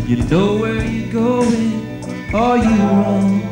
You know where you're going, or you run.